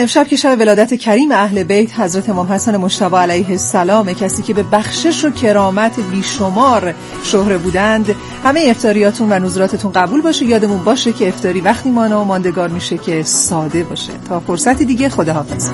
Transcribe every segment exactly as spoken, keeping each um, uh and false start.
امشب که شب ولادت کریم اهل بیت حضرت امام حسن مجتبی علیه السلام، کسی که به بخشش و کرامت بیشمار شهره بودند، همه افطاریاتون و نذراتتون قبول باشه. یادمون باشه که افطاری وقتی مانا و ماندگار میشه که ساده باشه. تا فرصتی دیگه، خداحافظ.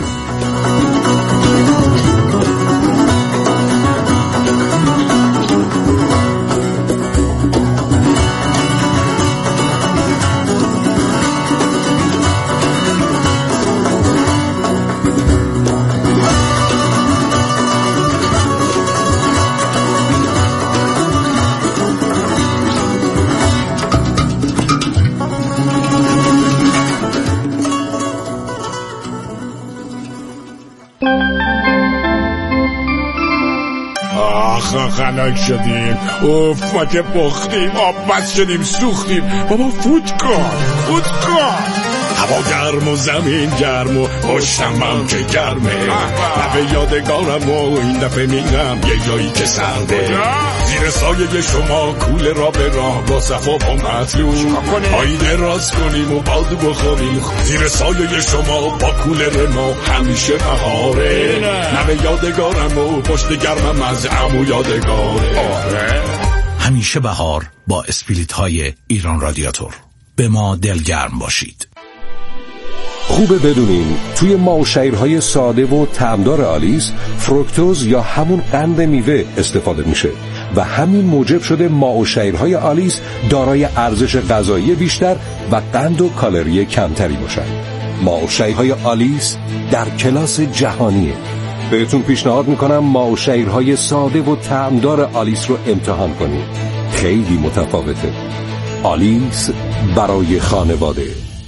خنک شدیم، اوف ما که بختیم، آب بس شدیم، سوختیم. بابا فوت کن فوت کن. هوا گرم و زمین گرم و پشتم هم که گرمه. لبه یادگارم و این دفعه میگم یه جایی که سرده. زیر سایه شما کوله را به راه با صفا با مطلوب آینه راست کنیم و بادو بخوریم. زیر سایه شما با کوله ما همیشه بهاره. لبه یادگارم و پشت گرمم از عمو یادگاره. آره همیشه بهار با اسپریت های ایران رادیاتور. به ما دلگرم باشید. خوبه بدونین توی ماوشیرهای ساده و طعمدار آلیس فروکتوز یا همون قند میوه استفاده میشه و همین موجب شده ماوشیرهای آلیس دارای ارزش غذایی بیشتر و قند و کالری کمتری باشن. ماوشیرهای آلیس در کلاس جهانیه. بهتون پیشنهاد میکنم ماوشیرهای ساده و طعمدار آلیس رو امتحان کنید. خیلی متفاوته. آلیس برای خانواده.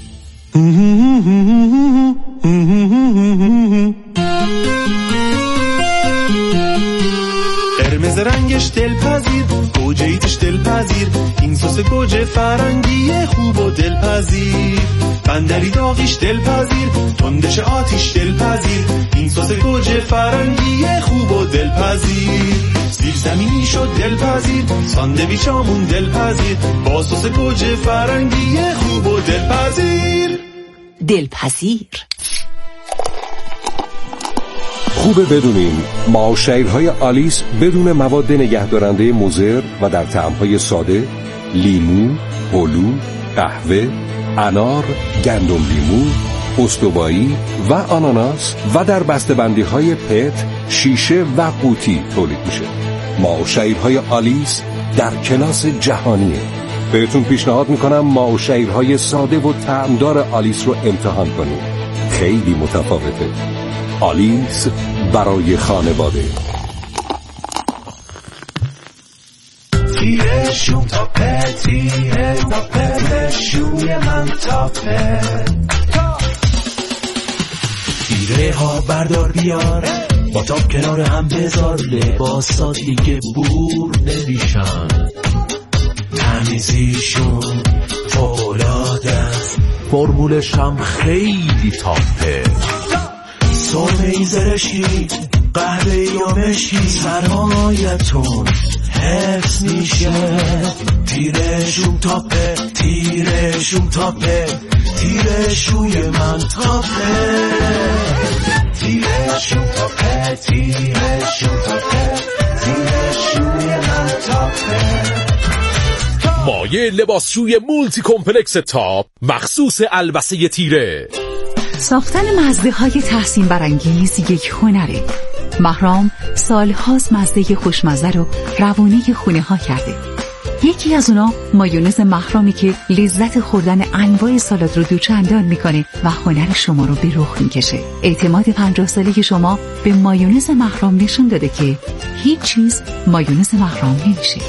قرمز رنگش دلپذیر، گوجه ایتش دلپذیر، این سس گوجه فرنگی خوب و دلپذیر. بندری داغیش دلپذیر، تندش آتیش دلپذیر، این سس گوجه فرنگی خوب و دلپذیر. زیر زمینی شد دلپذیر، ساندویچامون دلپذیر، با سس گوجه فرنگی خوب و دلپذیر. دلپذیر. خوبه بدونین ماوشیرهای آلیس بدون مواد نگهدارنده مضر و در طعمهای ساده، لیمو، هلو، قهوه، انار، گندم لیمو، استوایی و آناناس و در بسته‌بندی‌های پت، شیشه و قوطی تولید میشه. ماوشیرهای آلیس در کلاس جهانیه. بهتون پیشنهاد میکنم ماوشیرهای ساده و طعمدار آلیس رو امتحان کنید. خیلی متفاوته. آلیس برای خانواده. تیره شوم تاپه، تیره تاپه، شوی من تاپه. تیره ها بردار بیار، با تاپ کنار هم بذار، لباسات دیگه بور نمیشن، تمیزیشون فوق‌العاده است، فرمولش هم خیلی تاپه. سرمه‌ای زرشکی، قهوه‌ای یا مشکی، سرمایتون حفظ میشه. تیره شوم تاپه، تیره شوم تاپه، تیره شوی من تاپه. تیره شوم تاپه، تیره شوم تاپه، تیره شوی من تاپه. مایه لباسشوی مولتی کمپلکس تاپ مخصوص البسه تیره. ساختن مزه های تحسین برانگیز یک هنره. مهرام سالهاست مزه خوشمزه رو روونه خونه ها کرده. یکی از اونا مایونز مهرامی که لذت خوردن انواع سالاد رو دوچندان میکنه و هنر شما رو به رخ میکشه. اعتماد پنجاه ساله شما به مایونز مهرام نشون داده که هیچ چیز مایونز مهرام نمیشه.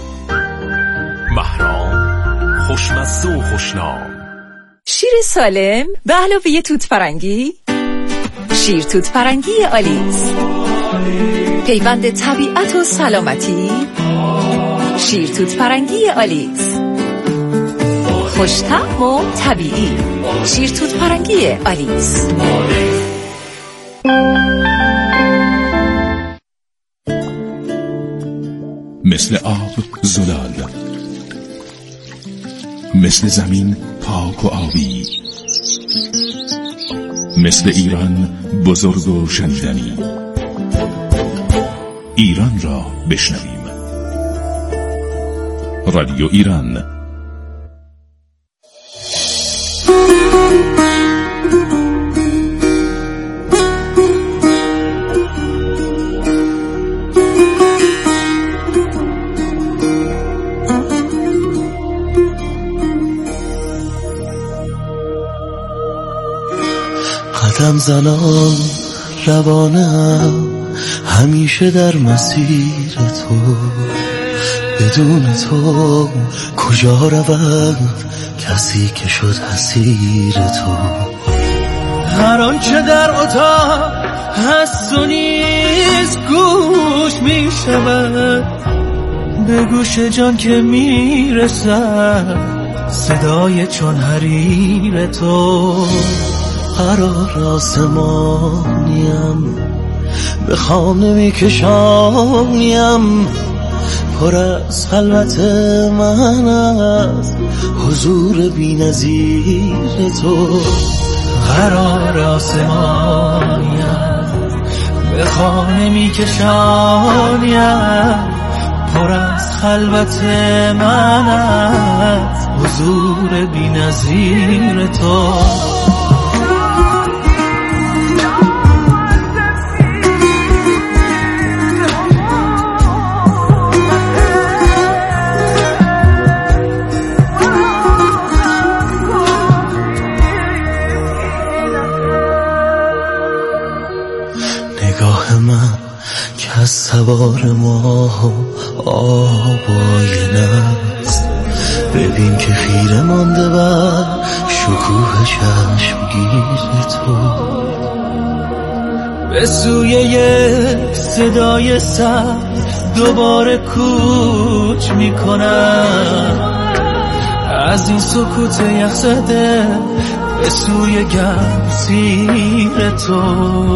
مهرام خوشمزه و خوشنام. شیر سالم به علاوه توت فرنگی. شیر توت فرنگی آلیس، پیوند طبیعت و سلامتی. شیر توت فرنگی آلیس، خوش‌طعم و طبیعی. شیر توت فرنگی آلیس. مثل آب زلال، مثل زمین پاک و آبی، مثل ایران بزرگ و شنیدنی. ایران را بشنویم. رادیو ایران. قدم زنان روانم همیشه در مسیر تو، بدون تو کجا رود کسی که شد اسیر تو. هر آنچه در اتاق هست و نیست گوش می شود، به گوش جان که می رسد صدای چون حریر تو. قرار آسمانیم به خانه می کشانیم، پر از خلوت من از حضور بی نظیر تو. قرار آسمانیم به خانه می کشانیم، پر از خلوت من از حضور بی نظیر تو. نگاه من که از سوار ما آبای نست، ببین که خیره مانده بر شکوه چشمگیر تو. به سوی یک صدای سر دوباره کوچ میکنم، از این سکوت یخ زده به سوی گرمسیر تو.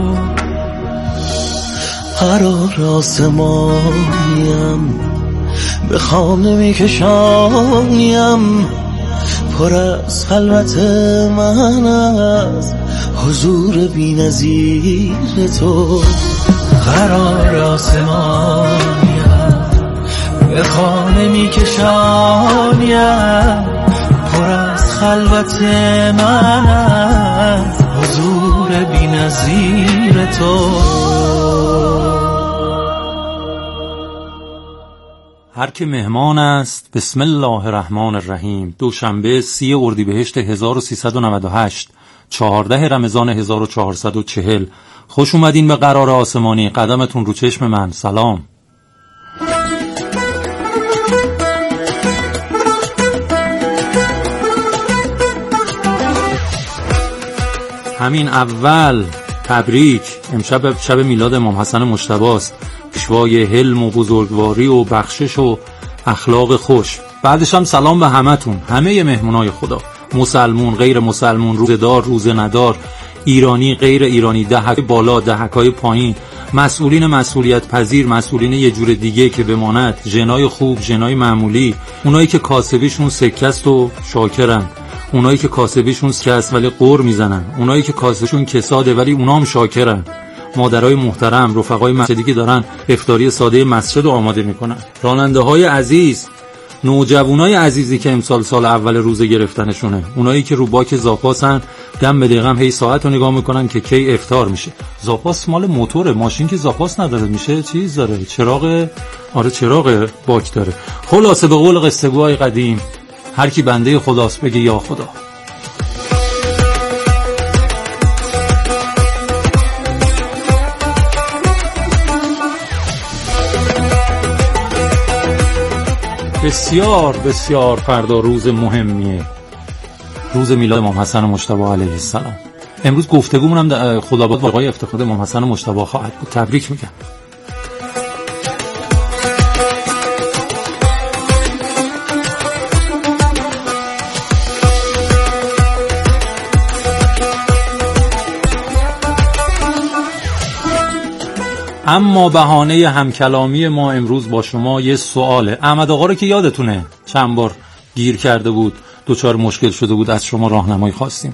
قرار آسمانیم به خانه می کشانیم، پر از خلوت من از حضور بی نظیر تو. قرار آسمانیم به خانه می کشانیم، پر از خلوت من از حضور بی نظیر تو. هر که مهمان است بسم الله الرحمن الرحیم. دوشنبه سی اردیبهشت هزار و سیصد و نود و هشت، چهارده رمضان هزار و چهارصد و چهل. خوش اومدین به قرار آسمانی. قدمتون رو چشم من. سلام. همین اول تبریک. امشب شب میلاد امام حسن مجتبی است، پیشوای حلم و بزرگواری و بخشش و اخلاق خوش. بعدش هم سلام به همتون، همه مهمونای خدا، مسلمون غیر مسلمون، روزدار روزه ندار، ایرانی غیر ایرانی، دهک بالا دهکای پایین، مسئولین مسئولیت پذیر، مسئولین یه جور دیگه که بماند، ژنای خوب، ژنای معمولی، اونایی که کاسبیشون سکست و شاکرن، اونایی که کاسبیشون سکست ولی قور میزنن، اونایی که کاسبیشون کساده ولی اونام شاکرن، مادرای محترم، رفقای مسجدی که دارن افطاری ساده مسجد رو آماده میکنن، راننده های عزیز، نوجوانای عزیزی که امسال سال اول روزه گرفتنشونه، اونایی که رو باک زاپاسن، دم به دقیقم هی ساعت رو نگاه میکنن که کی افطار میشه. زاپاس مال موتوره، ماشین که زاپاس نداره، میشه چیز داره، چراغ، آره چراغ باک داره. خلاصه به قول قصه گوهای قدیم، هر کی بنده خداست بگه یا خدا. بسیار بسیار فردا روز مهمیه، روز میلاد امام حسن مجتبی علیه السلام. امروز گفتگومون هم خداباد با آقای افتخار امام حسن مجتبی خواهد بود. تبریک میگم. اما بهانه همکلامی ما امروز با شما یه سواله. احمد آقا رو که یادتونه چند بار گیر کرده بود، دوچار مشکل شده بود، از شما راهنمایی خواستیم.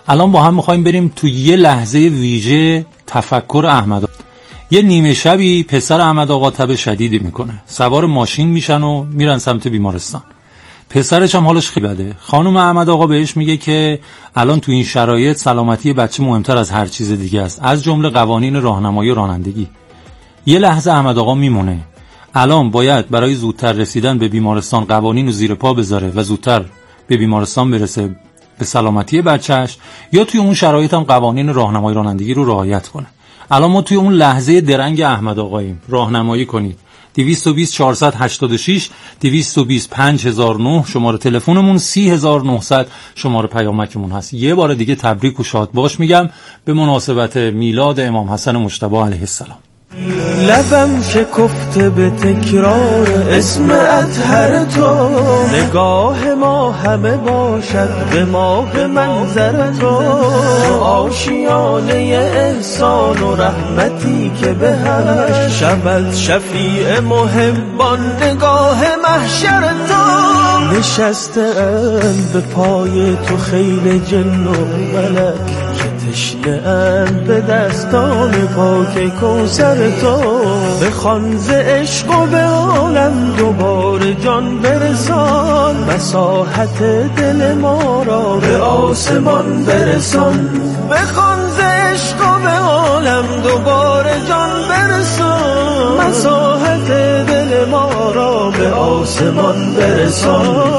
الان با هم میخوایم بریم تو یه لحظه ویژه تفکر احمد آقا. یه نیمه شبی پسر احمد آقا تب شدیدی میکنه، سوار ماشین میشن و میرن سمت بیمارستان. پسرش هم حالش خیلی بده. خانم احمد آقا بهش میگه که الان تو این شرایط سلامتی بچه مهمتر از هر چیز دیگه است، از جمله قوانین راهنمایی و رانندگی. یه لحظه احمد آقا میمونه. الان باید برای زودتر رسیدن به بیمارستان قوانین رو زیر پا بذاره و زودتر به بیمارستان برسه به سلامتی بچهش، یا توی اون شرایط هم قوانین راهنمایی رانندگی رو رعایت کنه. الان ما توی اون لحظه درنگ احمد آقاییم. راهنمایی کنید. دویست و بیست چهارصد و هشتاد و شش دویست و بیست پنج هزار و نه شماره تلفنمون، سی هزار و نهصد شماره پیامکمون هست. یه بار دیگه تبریک و شاد باش میگم به مناسبت میلاد امام حسن مجتبی علیه السلام. لبم شکفته به تکرار اسم اطهر تو، نگاه ما همه باشد به ماه منظر تو، آشیانه احسان و رحمتی که به هر شود شفیع محبان نگاه محشر تو. نشسته اند به پای تو خیل جن و ملک، تشنه اند به دستان پاک کوثر تو. بخوان ز عشق و به عالم دوباره جان برسان، مساحت دل ما را به آسمان برسان. بخوان ز عشق و به عالم دوباره جان برسان، مساحت دل ما را به آسمان برسان.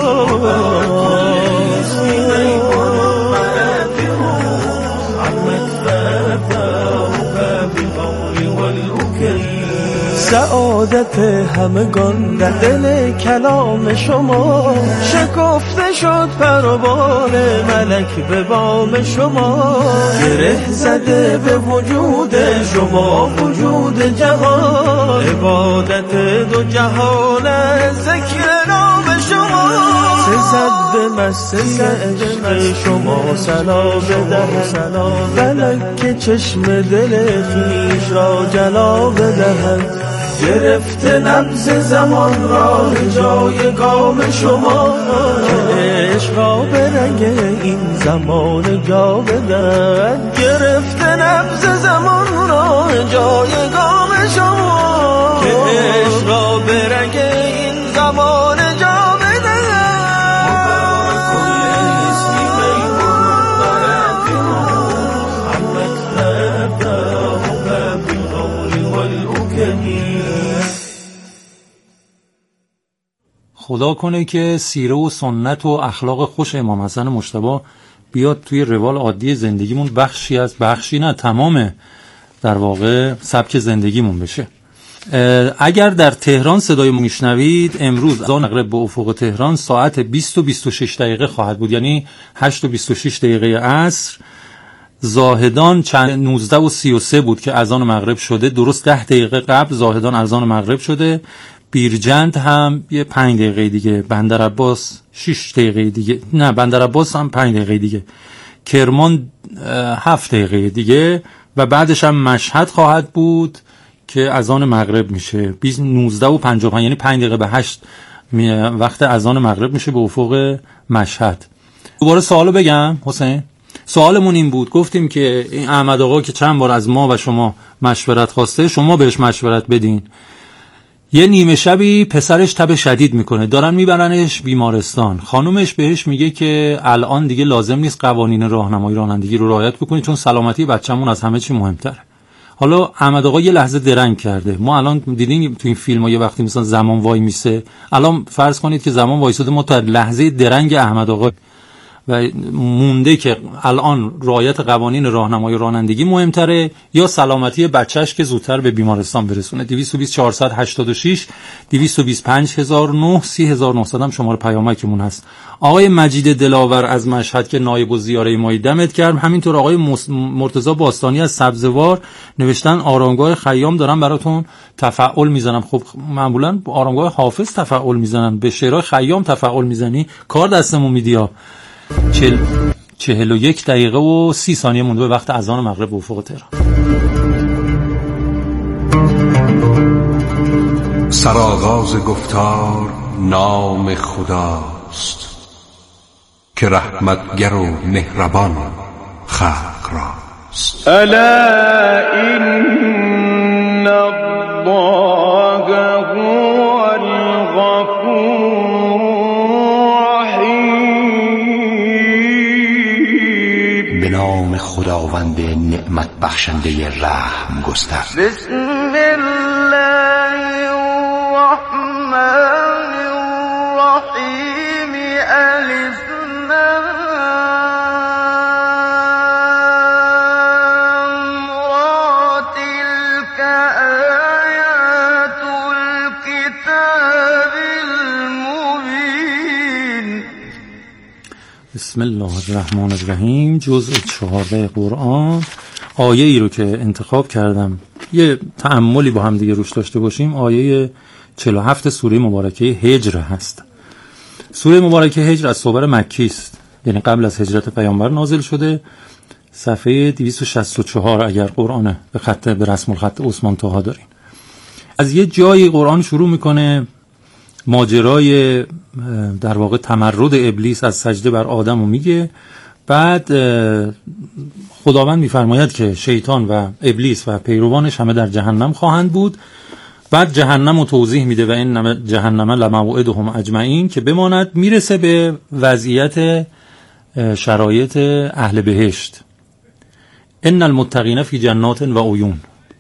سعادت همگان در دل کلام شما، شکفته شد پروبال ملک به بام شما. گره زده به وجود شما وجود جهان، عبادت دو جهان ذکر نام شما. سزد به مسجد عشق شما سلا بدهد، فلک چشم دل خیش را جلا بدهد. گرفته نبض زمان را جای گام شما، که عشق را به رنگ این زمان جا بدهد. گرفته نبض زمان را جای گام شما، که عشق را به رنگ این زمان جا خدا کنه که سیره و سنت و اخلاق خوش امام حسن مجتبی بیاد توی روال عادی زندگیمون، بخشی از بخشی نه تمام در واقع سبک زندگیمون بشه. اگر در تهران صدای ما میشنوید، امروز از مغرب به افق تهران ساعت بیست و بیست و شش دقیقه خواهد بود، یعنی هشت و بیست و شش دقیقه عصر. زاهدان چند نوزده و سی و سه بود که اذان مغرب شده، درست ده دقیقه قبل زاهدان اذان مغرب شده. بیرجند هم یه پنج دقیقه دیگه، بندر عباس شش دقیقه دیگه، نه بندر عباس هم پنج دقیقه دیگه، کرمان هفت دقیقه دیگه و بعدش هم مشهد خواهد بود که اذان مغرب میشه. نوزده و پنجاه و پنج یعنی پنج دقیقه به هشت وقت اذان مغرب میشه به افق مشهد. دوباره سوالو بگم حسین. سوالمون این بود، گفتیم که این احمد آقا که چند بار از ما و شما مشورت خواسته، شما بهش مشورت بدین. یه نیمه شبی پسرش تب شدید میکنه، دارن میبرنش بیمارستان. خانومش بهش میگه که الان دیگه لازم نیست قوانین راهنمایی رانندگی رو رعایت بکنی، چون سلامتی بچه‌مون از همه چی مهمتره. حالا احمد آقا یه لحظه درنگ کرده. ما الان دیدیم تو این فیلم‌ها یه وقتی مثلا زمان وای میسه، الان فرض کنید که زمان وایساده، ما تا لحظه درنگ احمد آقا و مونده که الان رعایت قوانین راهنمایی رانندگی مهمتره یا سلامتی بچهش که زودتر به بیمارستان برسونه. دویست و بیست چهارصد و هشتاد و شش دویست و بیست پنج هزار و نه سی هزار و نهصد هم شماره پیامکمون هست. آقای مجید دلاور از مشهد که نایب الزیاره ما دمت کرد، همینطور آقای مرتضی باستانی از سبزوار نوشتن آرامگاه خیام دارن براتون تفعول میزنم. خب معمولا آرامگاه حافظ تفعول میزنن، به شعرهای خیام تفعول میزنی، کار دستمون میدیا. چل... چهل و یک دقیقه و سی ثانیه مونده به وقت اذان مغرب به افق تهران. سرآغاز گفتار نام خداست که رحمتگر و مهربان، خلق راست. الا ان الله هو الغفور الرحیم. به نام خداوند نعمت بخشنده رحم گستر. بسم الله الرحمن الرحیم. الف بسم الله الرحمن الرحیم. جزء چهارده قرآن. آیه ای رو که انتخاب کردم یه تأملی با هم دیگه روش داشته باشیم، آیه چهل و هفت سوره مبارکه هجر هست. سوره مبارکه هجر از سور مکی است، یعنی قبل از هجرت پیامبر نازل شده. صفحه دویست و شصت و چهار اگر قرآن به خط به رسم الخط عثمان طاها دارین. از یه جایی قرآن شروع میکنه ماجرای در واقع تمرد ابلیس از سجده بر آدم رو میگه. بعد خداوند میفرماید که شیطان و ابلیس و پیروانش همه در جهنم خواهند بود. بعد جهنم رو توضیح میده و این جهنم لموعدهم اجمعین که بماند. میرسه به وضعیت شرایط اهل بهشت. ان المتقین فی جنات و عیون.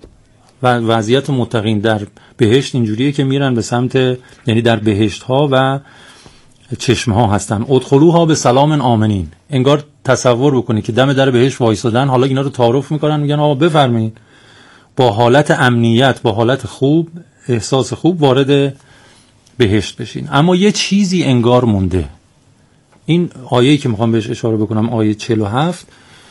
و وضعیت متقین در بهشت اینجوریه که میرن به سمت، یعنی در بهشت ها و چشمه ها هستن. ادخلوها به سلام آمنین. انگار تصور بکنی که دم در بهشت وایسادن، حالا اینا رو تعارف میکنن، میگن آقا بفرمایید، با حالت امنیت، با حالت خوب، احساس خوب وارد بهشت بشین. اما یه چیزی انگار مونده. این آیه‌ای که میخوام بهش اشاره بکنم، آیه چهل و هفت،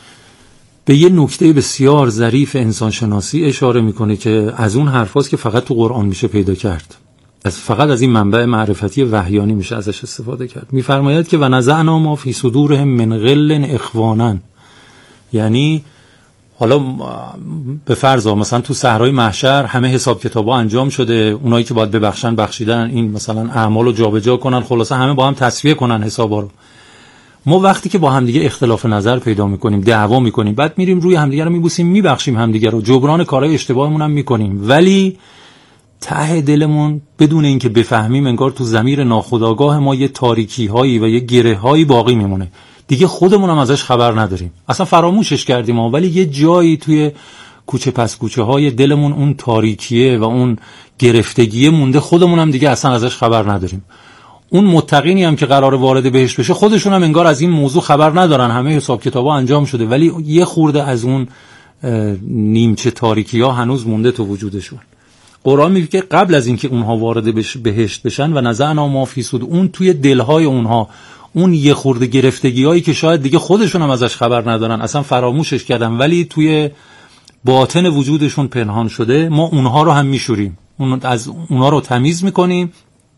به یه نکته بسیار ظریف انسانشناسی اشاره میکنه که از اون حرفاست که فقط تو قرآن میشه پیدا کرد. از فقط از این منبع معرفتی وحیانی میشه ازش استفاده کرد. میفرماید که و نزعنا ما فی صدورهم من غل اخوانا. یعنی حالا به فرض مثلا تو صحرای محشر همه حساب کتابا انجام شده، اونایی که باید ببخشن بخشیدن، این مثلا اعمالو جابجا کنن، خلاصه همه با هم تصفیه کنن حسابا رو. ما وقتی که با همدیگه اختلاف نظر پیدا میکنیم، دعوا میکنیم، بعد میریم روی همدیگه رو میبوسیم، میبخشیم همدیگه رو، جبران کارهای اشتباهمون هم میکنیم، ولی ته دلمون بدون اینکه بفهمیم انگار تو ضمیر ناخودآگاه ما یه تاریکی هایی و یه گره هایی باقی میمونه. دیگه خودمون هم ازش خبر نداریم، اصلا فراموشش کردیم، ولی یه جایی توی کوچه پس کوچه های دلمون اون تاریکیه و اون گرفتگیه مونده، خودمون هم دیگه اصلا ازش خبر نداریم. اون متقینی هم که قرار وارد بهشت بشه، خودشون هم انگار از این موضوع خبر ندارن، همه حساب کتابا انجام شده، ولی یه خورده از اون نیمچه تاریکی ها هنوز مونده تو وجودشون. قرآن میگه که قبل از اینکه اونها وارد بهشت بشن و نزعنا ما فی صدور، اون توی دلهای اونها اون یه خورده گرفتگیایی که شاید دیگه خودشون هم ازش خبر ندارن، اصلا فراموشش کردن، ولی توی باطن وجودشون پنهان شده، ما اونها رو هم میشوریم، اون از اونها رو تمیز میکنیم،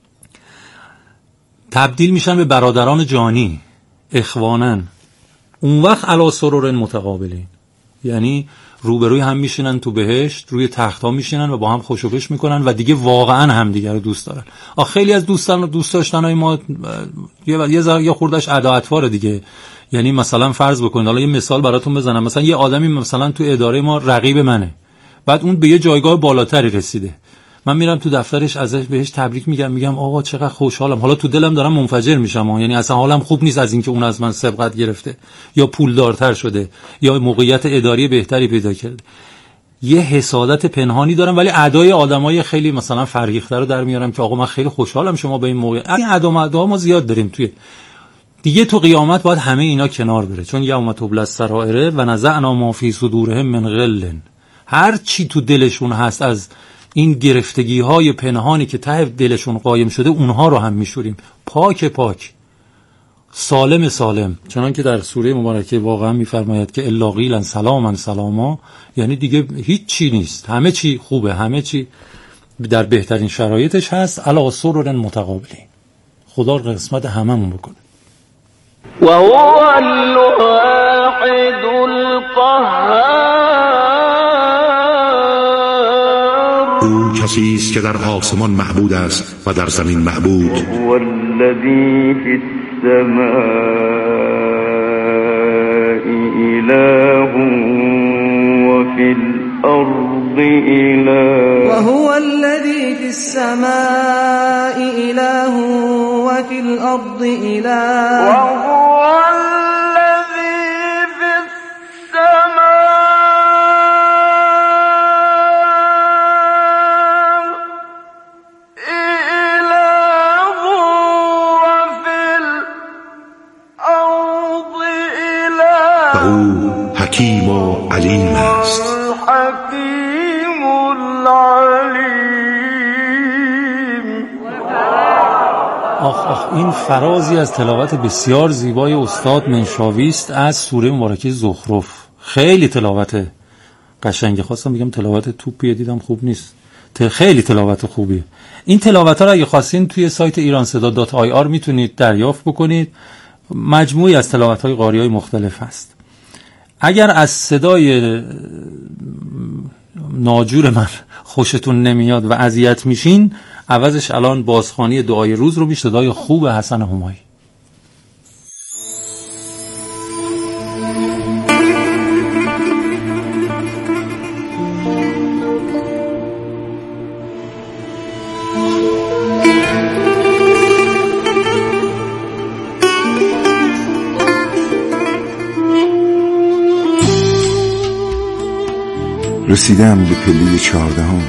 تبدیل میشن به برادران جانی، اخوانن. اون وقت علی سرور متقابلین، یعنی روبروی هم میشینن تو بهشت، روی تخت‌ها میشینن و با هم خوشوبش میکنن و دیگه واقعا همدیگه رو دوست دارن. آخه خیلی از دوستان رو دوست داشتنای ما یه یه یه خوردش عداوتوار دیگه. یعنی مثلا فرض بکنید، حالا یه مثال براتون بزنم، مثلا یه آدمی مثلا تو اداره ما رقیب منه، بعد اون به یه جایگاه بالاتری رسیده، من میرم تو دفترش ازش بهش تبریک میگم، میگم آقا چقدر خوشحالم، حالا تو دلم دارم منفجر میشم، یعنی اصلا حالم خوب نیست از اینکه اون از من سبقت گرفته یا پولدارتر شده یا موقعیت اداری بهتری پیدا کرده. یه حسادت پنهانی دارم، ولی ادای آدمای خیلی مثلا فرهیخته رو در میارم که آقا من خیلی خوشحالم شما به این موقع. این ادا مدا ما زیاد داریم توی دیگه. تو قیامت باید همه اینا کنار بره، چون یوم تبلی السرائر و نزعنا ما فی صدورهم من غل. هر چی تو دلشون هست از این گرفتگی های پنهانی که ته دلشون قایم شده، اونها رو هم میشوریم، پاک پاک، سالم سالم. چنان که در سوره مبارکه واقعا میفرماید که الا قیلا سلاما سلاما، یعنی دیگه هیچ چی نیست، همه چی خوبه، همه چی در بهترین شرایطش هست. علی سرور متقابلین. خدا قسمت هممون بکنه. و هو الواحد القهار. او کسی است که در آسمان معبود است و در زمین معبود. هو الذی فی السماء اله الأرض إله وهو الذي في السماء إله وفي الأرض إله وهو الذي في السماء إله وفي الأرض إله و او حکیم و علیم است. الحکیم العلیم. آخ آخ این فرازی از تلاوت بسیار زیبای استاد منشاوی است از سوره مبارکه زخرف. خیلی تلاوت قشنگه. خواستم بگم تلاوت توپیه، دیدم خوب نیست. خیلی تلاوت خوبیه. این تلاوت ها رو اگه خواستین توی سایت ایران صدا دات آی آر میتونید دریافت بکنید. مجموعی از تلاوت های قاری های مختلف هست. اگر از صدای ناجور من خوشتون نمیاد و اذیت میشین، عوضش الان بازخوانی دعای روز رو بیش صدای خوب حسن همایی. رسیدم به پله چهاردهم،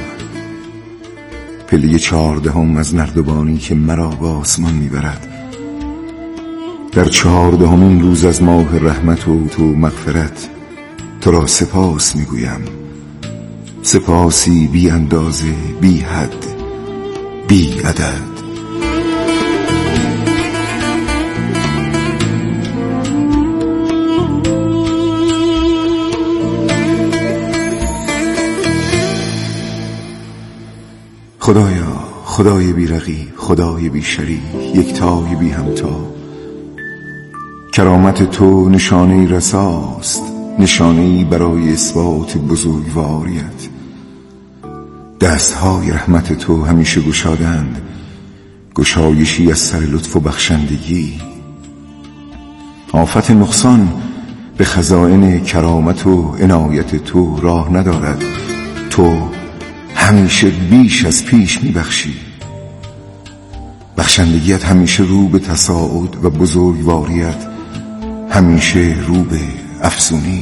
پله چهاردهم از نردبانی که مرا به آسمان میبرد. در چهاردهمین روز از ماه رحمت و تو مغفرت تو را سپاس میگویم، سپاسی بی اندازه، بی حد، بی عدد. خدایا، خدای بی رقیب، خدای بی شریک، یکتای بی همتا، کرامت تو نشانه رساست، نشانه برای اثبات بزرگواریت. دستهای رحمت تو همیشه گشادند، گشایشی از سر لطف و بخشندگی. آفت نقصان به خزائن کرامت و عنایت تو راه ندارد. تو همیشه بیش از پیش میبخشی. بخشندگیت همیشه رو به تصاعد و بزرگواریت همیشه رو به افزونی.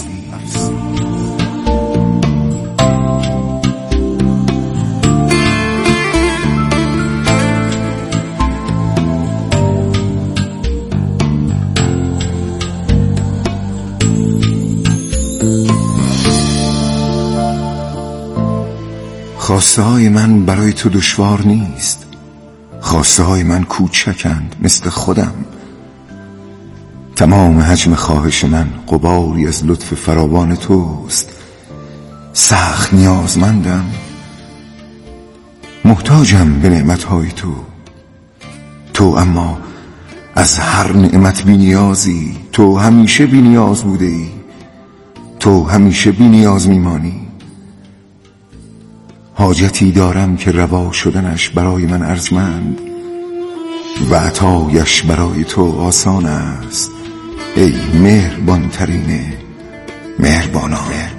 خواسته های من برای تو دشوار نیست. خواسته های من کوچکند مثل خودم. تمام حجم خواهش من غباری از لطف فراوان توست. سخت نیازمندم، محتاجم به نعمتهای تو. تو اما از هر نعمت بی نیازی. تو همیشه بی نیاز بوده ای. تو همیشه بی نیاز میمانی. حاجتی دارم که روا شدنش برای من ارزمند و عطایش برای تو آسان است. ای مهربان ترین مهربانا.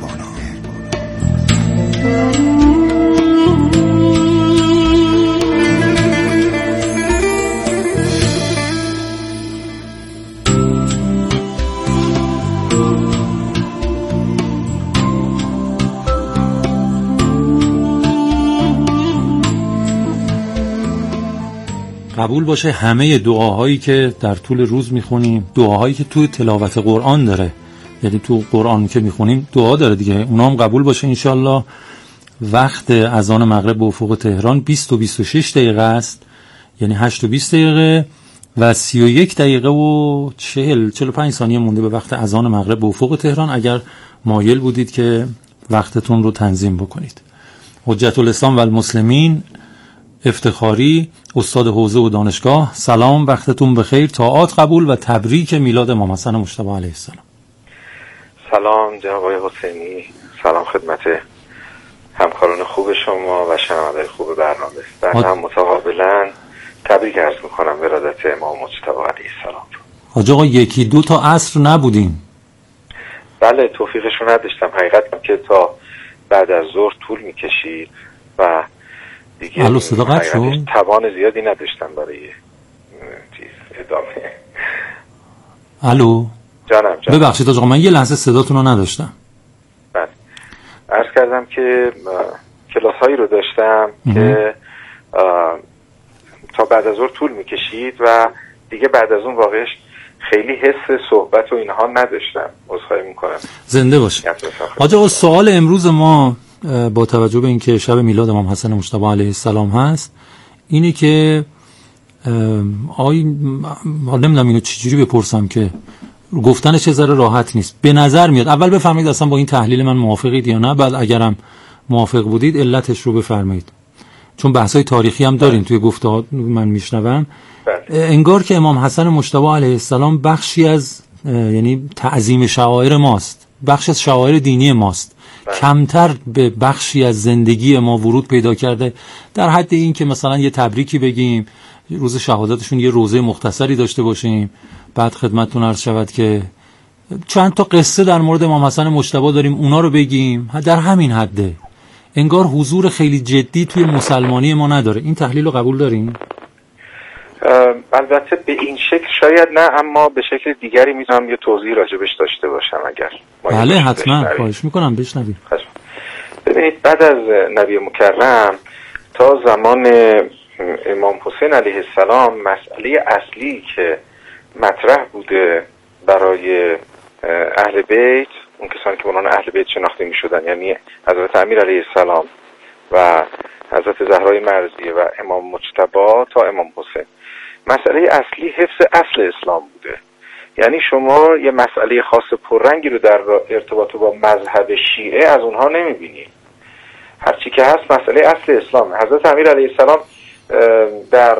قبول باشه همه دعاهایی که در طول روز میخونیم، دعاهایی که توی تلاوت قرآن داره، یعنی تو قرآن که میخونیم دعا داره دیگه، اونا هم قبول باشه انشالله. وقت اذان مغرب به افق تهران بیست و بیست و شش دقیقه است، یعنی هشت و بیست دقیقه و سی و یک دقیقه و چهل چهل و پنج ثانیه مونده به وقت اذان مغرب به افق تهران. اگر مایل بودید که وقتتون رو تنظیم بکنید. حجت الاسلام و المسلمین افتخاری، استاد حوزه و دانشگاه، سلام، وقتتون بخیر، طاعات قبول و تبریک میلاد امام حسن مجتبی علیه السلام. سلام جناب آقای حسینی، سلام خدمت همکاران خوب شما و شنوندگان خوب برنامه. در هم متقابلا تبریک عرض میکنم ولادت امام مجتبی علیه السلام. حاج آقا یکی دو تا عصر نبودیم؟ بله توفیقشو نداشتم، حقیقت که تا بعد از ظهر طول میکشید و دیگه الو صدا قطع شد؟ توان زیادی نداشتم برای چیز ادامه. الو جانم جانم ببخشید آقا من یه لحظه صداتون رو نداشتم. بله عرض کردم که کلاس هایی رو داشتم اه. که تا بعد از ظهر طول میکشید و دیگه بعد از اون واقعش خیلی حس صحبت و اینها نداشتم. عذرخواهی میکنم. زنده باشه. حاج آقا سوال امروز ما با توجه به اینکه شب میلاد امام حسن مجتبی علیه السلام هست اینه که آی نمیدونم اینو چجوری بپرسم که گفتنش چه ذره راحت نیست. به نظر میاد اول بفرمایید اصلا با این تحلیل من موافقید یا نه، بعد اگرم موافق بودید علتش رو بفرمایید، چون بحثای تاریخی هم دارین توی گفته‌ها من میشنوم. انگار که امام حسن مجتبی علیه السلام بخشی از یعنی تعظیم شعائر ماست، بخشی از شعائر دینی ماست، کمتر به بخشی از زندگی ما ورود پیدا کرده، در حد این که مثلا یه تبریکی بگیم، روز شهادتشون یه روزه مختصری داشته باشیم، بعد خدمتتون عرض شود که چند تا قصه در مورد امام حسن مجتبی داریم اونا رو بگیم، در همین حده. انگار حضور خیلی جدی توی مسلمانی ما نداره. این تحلیل رو قبول دارین؟ البته به این شکل شاید نه، اما به شکل دیگری میتونم یه توضیح راجبش داشته باشم اگر بله حتما خواهش میکنم بشنوید. ببینید بعد از نبی مکرم تا زمان امام حسین علیه السلام مسئله اصلی که مطرح بوده برای اهل بیت، اون کسانی که به عنوان اهل بیت شناخته میشدن، یعنی حضرت امیر علیه السلام و حضرت زهرای مرضیه و امام مجتبی تا امام حسین، مسئله اصلی حفظ اصل اسلام بوده. یعنی شما یه مسئله خاص پررنگی رو در ارتباط با مذهب شیعه از اونها نمیبینید. هرچی که هست مسئله اصل اسلام. حضرت امیر علیه السلام در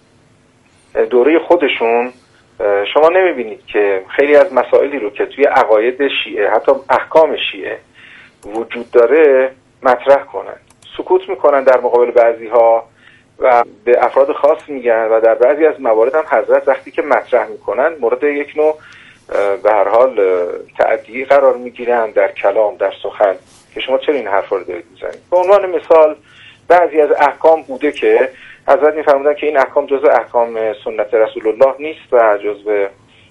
دوره خودشون شما نمیبینید که خیلی از مسائلی رو که توی عقاید شیعه، حتی احکام شیعه وجود داره مطرح کنن. سکوت میکنن در مقابل بعضی ها و به افراد خاص میگن و در بعضی از موارد هم حضرت وقتی که مطرح میکنن مورد یک نوع به هر حال تعدی قرار میگیرن در کلام، در سخن، که شما چرا این حرفا رو دارید میزنید. به عنوان مثال بعضی از احکام بوده که حضرت میفرمودن که این احکام جزء احکام سنت رسول الله نیست و جزء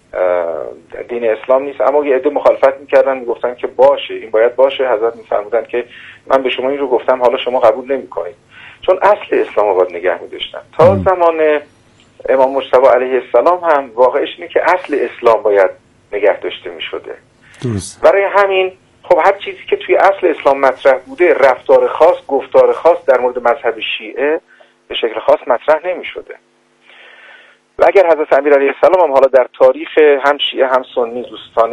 دین اسلام نیست، اما یه عده مخالفت میکردن، میگفتن که باشه این باید باشه. حضرت میفرمودن که من به شما این رو گفتم، حالا شما قبول نمیکنید، چون اصل اسلام رو باید نگه می‌داشتن. تا زمان امام مجتبی علیه السلام هم واقعش اینه که اصل اسلام باید نگه داشته میشده. درست. برای همین خب هر چیزی که توی اصل اسلام مطرح بوده، رفتار خاص، گفتار خاص در مورد مذهب شیعه به شکل خاص مطرح نمی‌شده. و اگر حضرت امیر علیه السلام هم حالا در تاریخ هم شیعه هم سنی دوستان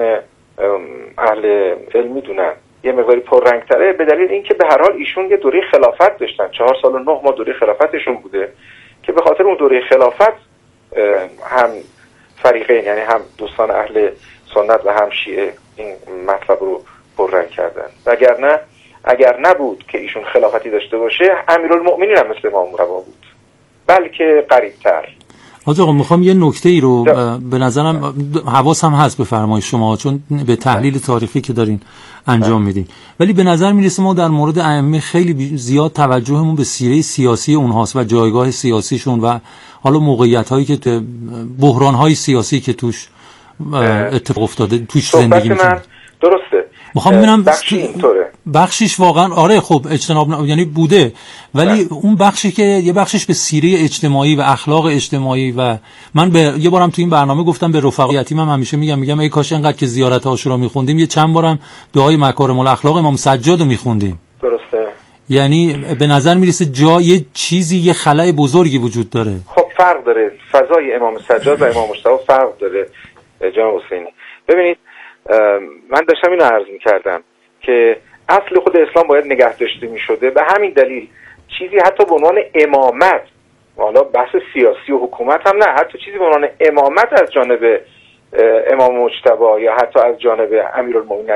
اهل علم میدونن یه مقداری پررنگ‌تره، به دلیل اینکه به هر حال ایشون یه دوره خلافت داشتن، چهار سال و نه ماه دوره خلافتشون بوده که به خاطر اون دوره خلافت هم فریقین، یعنی هم دوستان اهل سنت و هم شیعه، این مطلب رو پررنگ کردن. وگرنه اگر نبود که ایشون خلافتی داشته باشه، امیرالمؤمنین هم مثل امام روا بود، بلکه قریب‌تر. حاج آقا میخوام یه نکته ای رو به نظرم حواسم هست به فرمایش شما، چون به تحلیل تاریخی که دارین انجام میدین، ولی به نظر میرسه ما در مورد ائمه خیلی زیاد توجهمون به سیره سیاسی اونهاست و جایگاه سیاسیشون و حالا موقعیت هایی که بحران های سیاسی که توش اتفاق افتاده توش زندگی میکنن. درسته. میخوام ببینم بخشی اینطوره. بخشیش واقعا آره خب اجتناب ن... یعنی بوده، ولی بله. اون بخشی که یه بخشش به سیره اجتماعی و اخلاق اجتماعی، و من به یه بارم تو این برنامه گفتم به رفقای یتیمم همیشه میگم میگم ای کاش اینقدر که زیارت عاشورا میخوندیم یه چند بارم دعای مکارم الاخلاق امام سجاد رو میخوندیم. درسته. یعنی به نظر میرسه جا یه چیزی یه خلأ بزرگی وجود داره. خب فرق داره، فضای امام سجاد و امام مجتبی فرق داره جناب حسینی. ببینید من داشتم اینو عرض می‌کردم که اصل خود اسلام باید نگه داشته می‌شده، به همین دلیل چیزی حتی به عنوان امامت، حالا بحث سیاسی و حکومت هم نه، حتی چیزی به عنوان امامت از جانب امام مجتبی یا حتی از جانب امیرالمومنین